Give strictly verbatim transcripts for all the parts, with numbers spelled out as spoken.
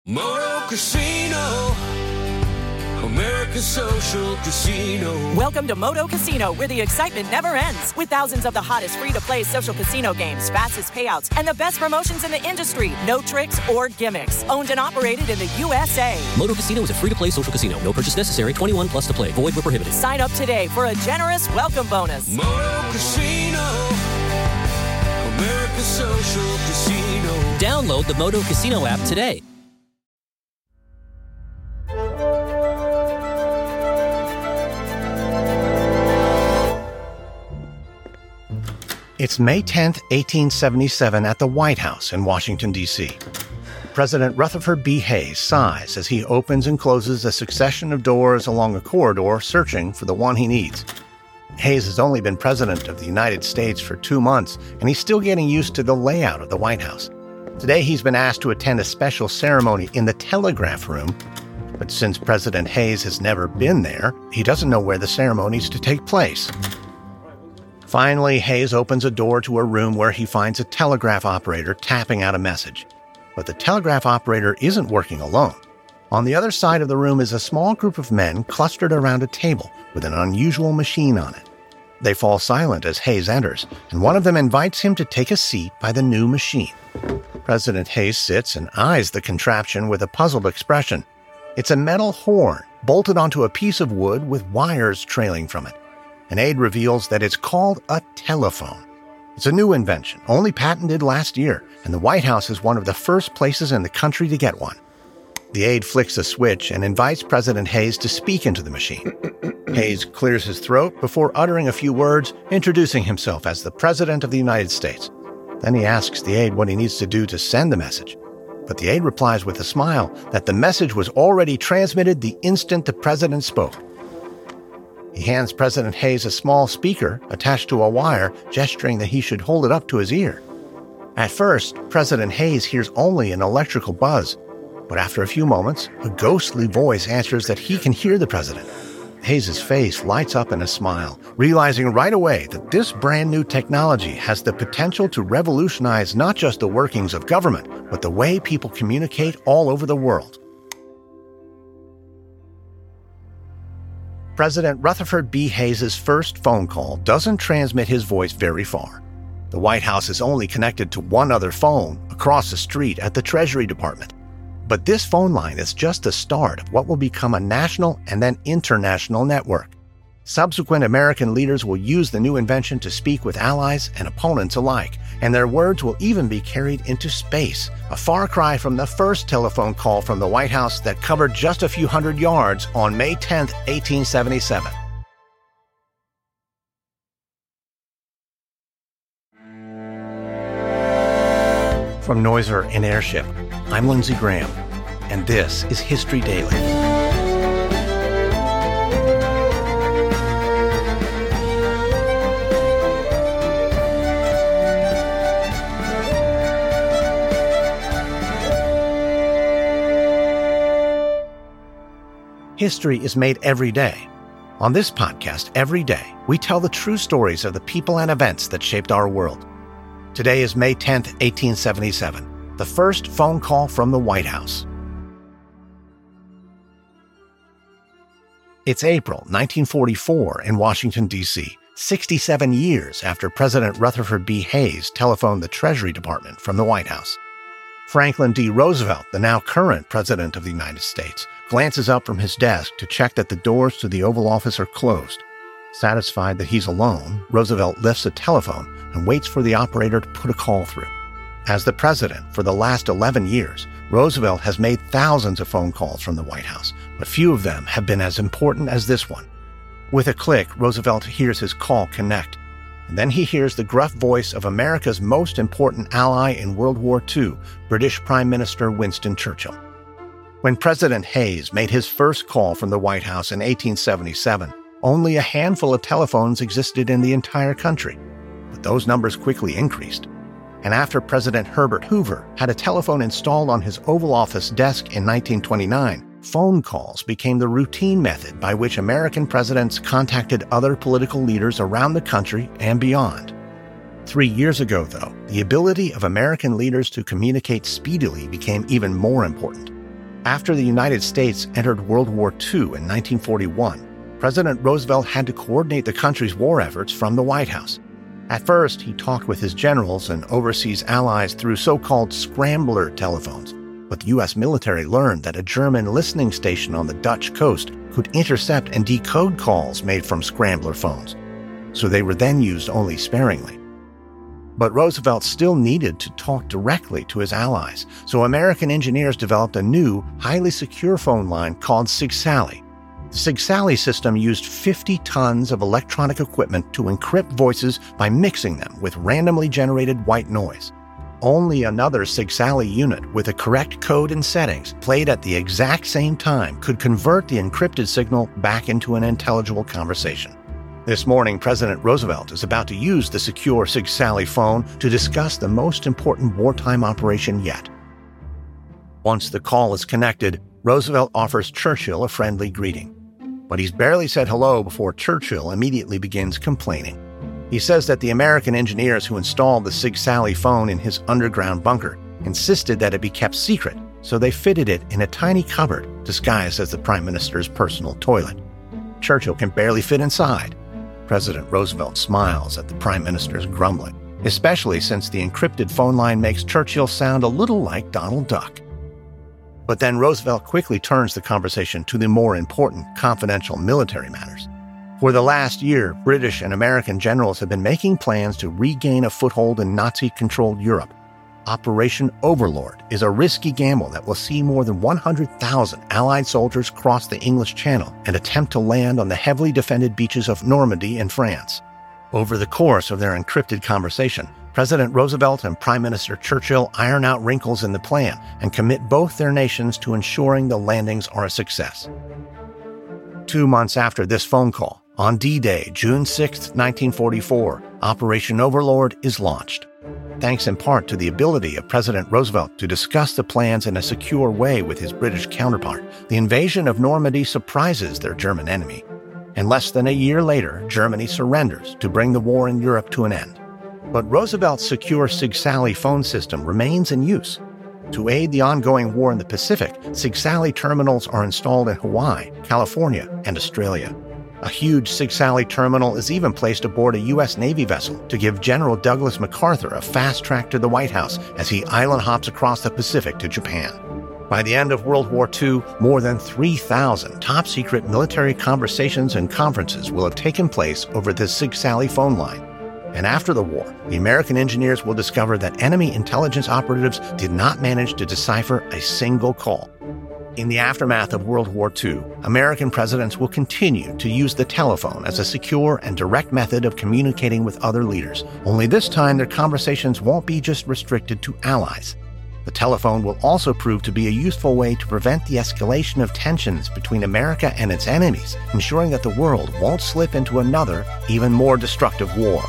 Moto Casino, America's social casino. Welcome to Moto Casino, where the excitement never ends. With thousands of the hottest free-to-play social casino games, fastest payouts, and the best promotions in the industry. No tricks or gimmicks. Owned and operated in the U S A. Moto Casino is a free-to-play social casino. No purchase necessary. twenty-one plus to play. Void where prohibited. Sign up today for a generous welcome bonus. Moto Casino, America's social casino. Download the Moto Casino app today. It's May tenth, eighteen seventy-seven at the White House in Washington, D C President Rutherford B. Hayes sighs as he opens and closes a succession of doors along a corridor searching for the one he needs. Hayes has only been president of the United States for two months, and he's still getting used to the layout of the White House. Today, he's been asked to attend a special ceremony in the Telegraph Room, but since President Hayes has never been there, he doesn't know where the ceremony's to take place. Finally, Hayes opens a door to a room where he finds a telegraph operator tapping out a message. But the telegraph operator isn't working alone. On the other side of the room is a small group of men clustered around a table with an unusual machine on it. They fall silent as Hayes enters, and one of them invites him to take a seat by the new machine. President Hayes sits and eyes the contraption with a puzzled expression. It's a metal horn bolted onto a piece of wood with wires trailing from it. An aide reveals that it's called a telephone. It's a new invention, only patented last year, and the White House is one of the first places in the country to get one. The aide flicks a switch and invites President Hayes to speak into the machine. Hayes clears his throat before uttering a few words, introducing himself as the President of the United States. Then he asks the aide what he needs to do to send the message. But the aide replies with a smile that the message was already transmitted the instant the president spoke. He hands President Hayes a small speaker attached to a wire, gesturing that he should hold it up to his ear. At first, President Hayes hears only an electrical buzz, but after a few moments, a ghostly voice answers that he can hear the president. Hayes' face lights up in a smile, realizing right away that this brand new technology has the potential to revolutionize not just the workings of government, but the way people communicate all over the world. President Rutherford B. Hayes' first phone call doesn't transmit his voice very far. The White House is only connected to one other phone across the street at the Treasury Department. But this phone line is just the start of what will become a national and then international network. Subsequent American leaders will use the new invention to speak with allies and opponents alike, and their words will even be carried into space, a far cry from the first telephone call from the White House that covered just a few hundred yards on May tenth, eighteen seventy-seven. From Noiser and Airship, I'm Lindsey Graham, and this is History Daily. History is made every day. On this podcast, every day, we tell the true stories of the people and events that shaped our world. Today is May tenth, eighteen seventy-seven, the first phone call from the White House. It's April nineteen forty-four in Washington, D C, sixty-seven years after President Rutherford B. Hayes telephoned the Treasury Department from the White House. Franklin D. Roosevelt, the now current President of the United States, glances up from his desk to check that the doors to the Oval Office are closed. Satisfied that he's alone, Roosevelt lifts a telephone and waits for the operator to put a call through. As the president for the last eleven years, Roosevelt has made thousands of phone calls from the White House, but few of them have been as important as this one. With a click, Roosevelt hears his call connect, and then he hears the gruff voice of America's most important ally in World War Two, British Prime Minister Winston Churchill. When President Hayes made his first call from the White House in eighteen seventy-seven, only a handful of telephones existed in the entire country, but those numbers quickly increased. And after President Herbert Hoover had a telephone installed on his Oval Office desk in nineteen twenty-nine, phone calls became the routine method by which American presidents contacted other political leaders around the country and beyond. Three years ago, though, the ability of American leaders to communicate speedily became even more important. After the United States entered World War Two in nineteen forty-one, President Roosevelt had to coordinate the country's war efforts from the White House. At first, he talked with his generals and overseas allies through so-called scrambler telephones, but the U S military learned that a German listening station on the Dutch coast could intercept and decode calls made from scrambler phones, so they were then used only sparingly. But Roosevelt still needed to talk directly to his allies, so American engineers developed a new, highly secure phone line called Sig-Sally. The Sig-Sally system used fifty tons of electronic equipment to encrypt voices by mixing them with randomly generated white noise. Only another Sig-Sally unit with the correct code and settings played at the exact same time could convert the encrypted signal back into an intelligible conversation. This morning, President Roosevelt is about to use the secure Sig-Sally phone to discuss the most important wartime operation yet. Once the call is connected, Roosevelt offers Churchill a friendly greeting. But he's barely said hello before Churchill immediately begins complaining. He says that the American engineers who installed the Sig-Sally phone in his underground bunker insisted that it be kept secret, so they fitted it in a tiny cupboard disguised as the Prime Minister's personal toilet. Churchill can barely fit inside. President Roosevelt smiles at the Prime Minister's grumbling, especially since the encrypted phone line makes Churchill sound a little like Donald Duck. But then Roosevelt quickly turns the conversation to the more important confidential military matters. For the last year, British and American generals have been making plans to regain a foothold in Nazi-controlled Europe. Operation Overlord is a risky gamble that will see more than one hundred thousand Allied soldiers cross the English Channel and attempt to land on the heavily defended beaches of Normandy in France. Over the course of their encrypted conversation, President Roosevelt and Prime Minister Churchill iron out wrinkles in the plan and commit both their nations to ensuring the landings are a success. Two months after this phone call, on D-Day, June sixth, nineteen forty-four, Operation Overlord is launched. Thanks in part to the ability of President Roosevelt to discuss the plans in a secure way with his British counterpart, the invasion of Normandy surprises their German enemy. And less than a year later, Germany surrenders to bring the war in Europe to an end. But Roosevelt's secure Sig-Sally phone system remains in use. To aid the ongoing war in the Pacific, Sig-Sally terminals are installed in Hawaii, California, and Australia. A huge Sig-Sally terminal is even placed aboard a U S Navy vessel to give General Douglas MacArthur a fast track to the White House as he island hops across the Pacific to Japan. By the end of World War Two, more than three thousand top-secret military conversations and conferences will have taken place over this Sig-Sally phone line. And after the war, the American engineers will discover that enemy intelligence operatives did not manage to decipher a single call. In the aftermath of World War Two, American presidents will continue to use the telephone as a secure and direct method of communicating with other leaders. Only this time, their conversations won't be just restricted to allies. The telephone will also prove to be a useful way to prevent the escalation of tensions between America and its enemies, ensuring that the world won't slip into another, even more destructive war.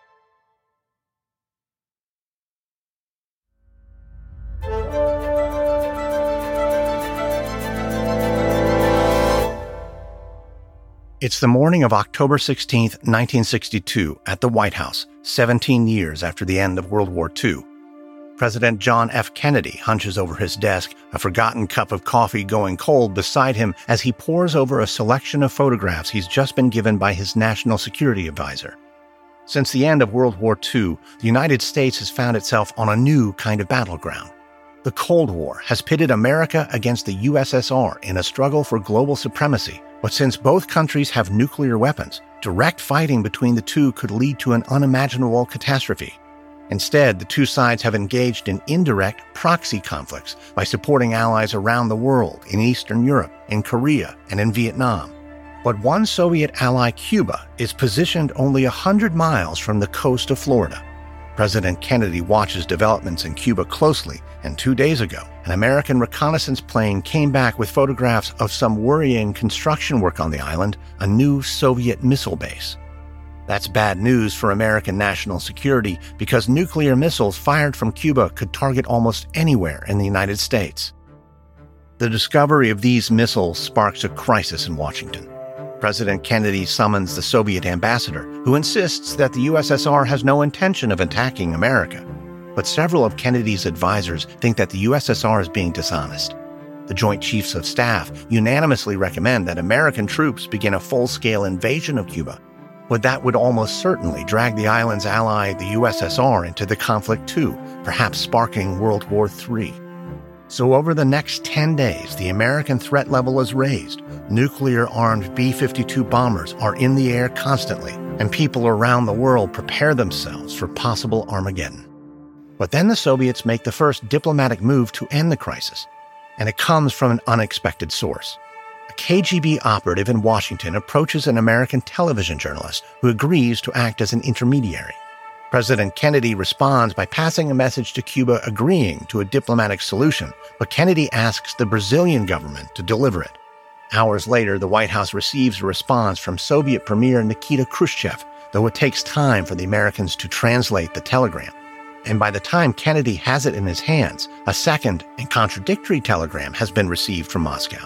It's the morning of October sixteenth, nineteen sixty-two, at the White House, seventeen years after the end of World War Two. President John F. Kennedy hunches over his desk, a forgotten cup of coffee going cold beside him as he pores over a selection of photographs he's just been given by his national security advisor. Since the end of World War Two, the United States has found itself on a new kind of battleground. The Cold War has pitted America against the U S S R in a struggle for global supremacy. But since both countries have nuclear weapons, direct fighting between the two could lead to an unimaginable catastrophe. Instead, the two sides have engaged in indirect proxy conflicts by supporting allies around the world in Eastern Europe, in Korea, and in Vietnam. But one Soviet ally, Cuba, is positioned only one hundred miles from the coast of Florida. President Kennedy watches developments in Cuba closely, and two days ago, an American reconnaissance plane came back with photographs of some worrying construction work on the island, a new Soviet missile base. That's bad news for American national security because nuclear missiles fired from Cuba could target almost anywhere in the United States. The discovery of these missiles sparks a crisis in Washington. President Kennedy summons the Soviet ambassador, who insists that the U S S R has no intention of attacking America. But several of Kennedy's advisors think that the U S S R is being dishonest. The Joint Chiefs of Staff unanimously recommend that American troops begin a full-scale invasion of Cuba, but that would almost certainly drag the island's ally, the U S S R, into the conflict too, perhaps sparking World War Three. So over the next ten days, the American threat level is raised. Nuclear-armed B fifty-two bombers are in the air constantly, and people around the world prepare themselves for possible Armageddon. But then the Soviets make the first diplomatic move to end the crisis, and it comes from an unexpected source. A K G B operative in Washington approaches an American television journalist who agrees to act as an intermediary. President Kennedy responds by passing a message to Cuba agreeing to a diplomatic solution, but Kennedy asks the Brazilian government to deliver it. Hours later, the White House receives a response from Soviet Premier Nikita Khrushchev, though it takes time for the Americans to translate the telegram. And by the time Kennedy has it in his hands, a second and contradictory telegram has been received from Moscow.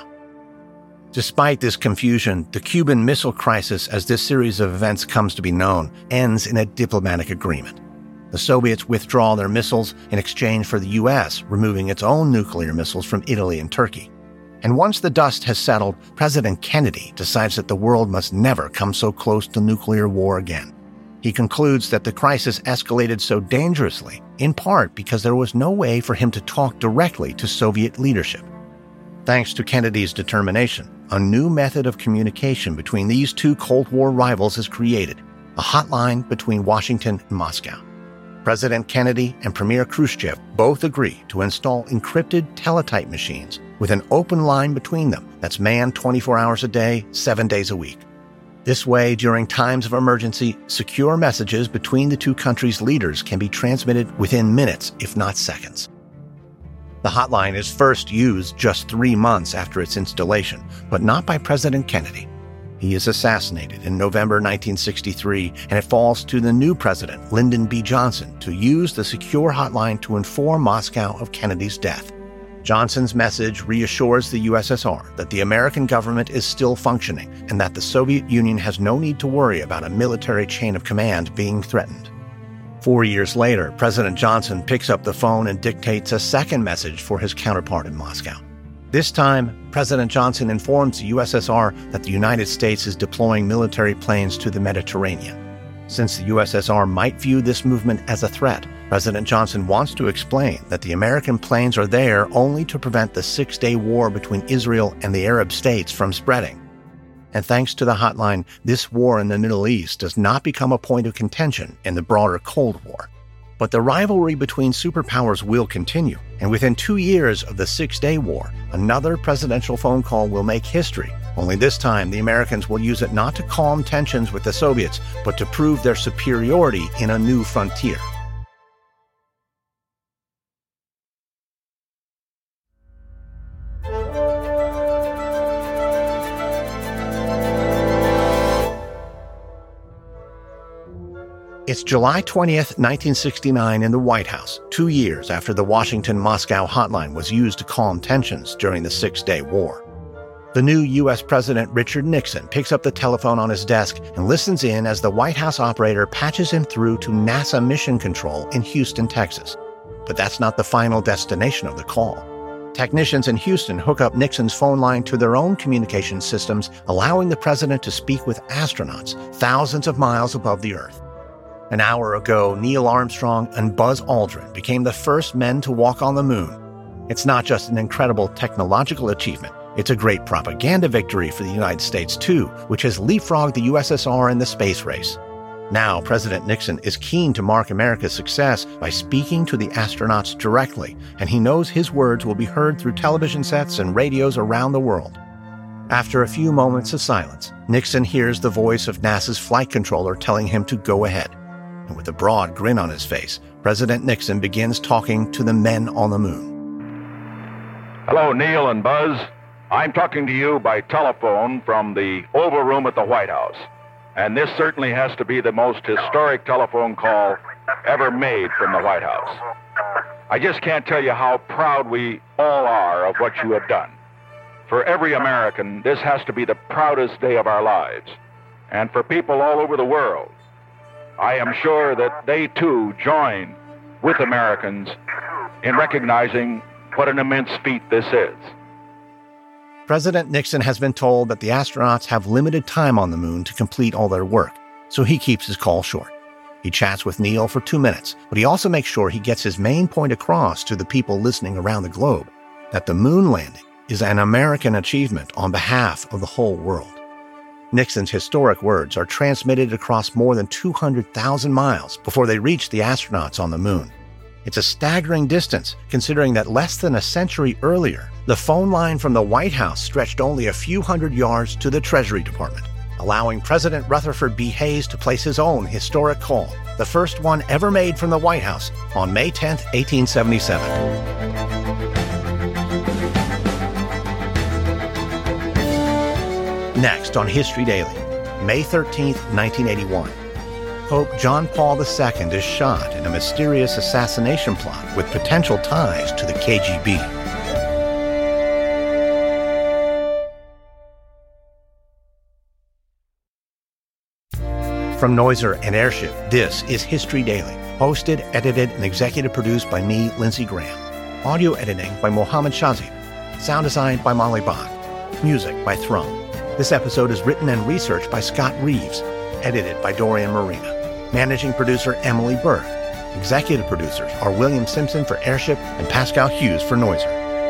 Despite this confusion, the Cuban Missile Crisis, as this series of events comes to be known, ends in a diplomatic agreement. The Soviets withdraw their missiles in exchange for the U S removing its own nuclear missiles from Italy and Turkey. And once the dust has settled, President Kennedy decides that the world must never come so close to nuclear war again. He concludes that the crisis escalated so dangerously, in part because there was no way for him to talk directly to Soviet leadership. Thanks to Kennedy's determination, a new method of communication between these two Cold War rivals is created, a hotline between Washington and Moscow. President Kennedy and Premier Khrushchev both agree to install encrypted teletype machines with an open line between them that's manned twenty-four hours a day, seven days a week. This way, during times of emergency, secure messages between the two countries' leaders can be transmitted within minutes, if not seconds. The hotline is first used just three months after its installation, but not by President Kennedy. He is assassinated in November nineteen sixty-three, and it falls to the new president, Lyndon B. Johnson, to use the secure hotline to inform Moscow of Kennedy's death. Johnson's message reassures the U S S R that the American government is still functioning and that the Soviet Union has no need to worry about a military chain of command being threatened. Four years later, President Johnson picks up the phone and dictates a second message for his counterpart in Moscow. This time, President Johnson informs the U S S R that the United States is deploying military planes to the Mediterranean. Since the U S S R might view this movement as a threat, President Johnson wants to explain that the American planes are there only to prevent the six-day war between Israel and the Arab states from spreading. And thanks to the hotline, this war in the Middle East does not become a point of contention in the broader Cold War. But the rivalry between superpowers will continue, and within two years of the Six-Day War, another presidential phone call will make history. Only this time, the Americans will use it not to calm tensions with the Soviets, but to prove their superiority in a new frontier. It's July twentieth, nineteen sixty-nine in the White House, two years after the Washington-Moscow hotline was used to calm tensions during the Six-Day War. The new U S President Richard Nixon picks up the telephone on his desk and listens in as the White House operator patches him through to NASA Mission Control in Houston, Texas. But that's not the final destination of the call. Technicians in Houston hook up Nixon's phone line to their own communication systems, allowing the president to speak with astronauts thousands of miles above the Earth. An hour ago, Neil Armstrong and Buzz Aldrin became the first men to walk on the moon. It's not just an incredible technological achievement, it's a great propaganda victory for the United States, too, which has leapfrogged the U S S R in the space race. Now, President Nixon is keen to mark America's success by speaking to the astronauts directly, and he knows his words will be heard through television sets and radios around the world. After a few moments of silence, Nixon hears the voice of NASA's flight controller telling him to go ahead. And with a broad grin on his face, President Nixon begins talking to the men on the moon. Hello, Neil and Buzz. I'm talking to you by telephone from the Oval Room at the White House. And this certainly has to be the most historic telephone call ever made from the White House. I just can't tell you how proud we all are of what you have done. For every American, this has to be the proudest day of our lives. And for people all over the world, I am sure that they too join with Americans in recognizing what an immense feat this is. President Nixon has been told that the astronauts have limited time on the moon to complete all their work, so he keeps his call short. He chats with Neil for two minutes, but he also makes sure he gets his main point across to the people listening around the globe, that the moon landing is an American achievement on behalf of the whole world. Nixon's historic words are transmitted across more than two hundred thousand miles before they reach the astronauts on the moon. It's a staggering distance, considering that less than a century earlier, the phone line from the White House stretched only a few hundred yards to the Treasury Department, allowing President Rutherford B. Hayes to place his own historic call, the first one ever made from the White House, on May tenth, eighteen seventy-seven. Next on History Daily, May thirteenth, nineteen eighty-one. Pope John Paul the Second is shot in a mysterious assassination plot with potential ties to the K G B. From Noiser and Airship, this is History Daily, hosted, edited, and executive produced by me, Lindsey Graham. Audio editing by Mohammed Shazib. Sound design by Molly Bach. Music by Thrum. This episode is written and researched by Scott Reeves, edited by Dorian Marina. Managing producer Emily Berg. Executive producers are William Simpson for Airship and Pascal Hughes for Noiser.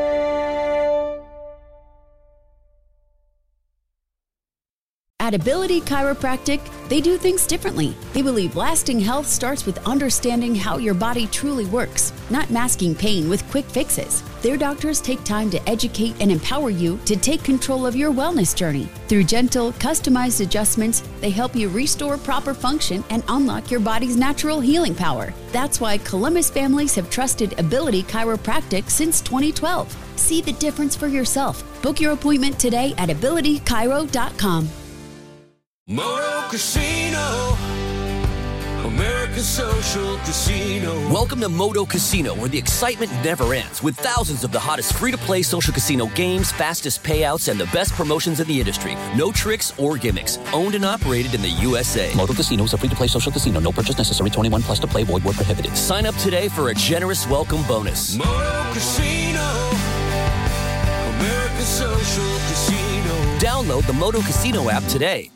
At Ability Chiropractic, they do things differently. They believe lasting health starts with understanding how your body truly works, not masking pain with quick fixes. Their doctors take time to educate and empower you to take control of your wellness journey. Through gentle, customized adjustments, they help you restore proper function and unlock your body's natural healing power. That's why Columbus families have trusted Ability Chiropractic since twenty twelve. See the difference for yourself. Book your appointment today at ability chiro dot com. Moto Casino, America's social casino. Welcome to Moto Casino, where the excitement never ends, with thousands of the hottest free-to-play social casino games, fastest payouts, and the best promotions in the industry. No tricks or gimmicks. Owned and operated in the U S A. Moto Casino is a free-to-play social casino. No purchase necessary. twenty-one plus to play. Void where prohibited. Sign up today for a generous welcome bonus. Moto Casino, America's social casino. Download the Moto Casino app today.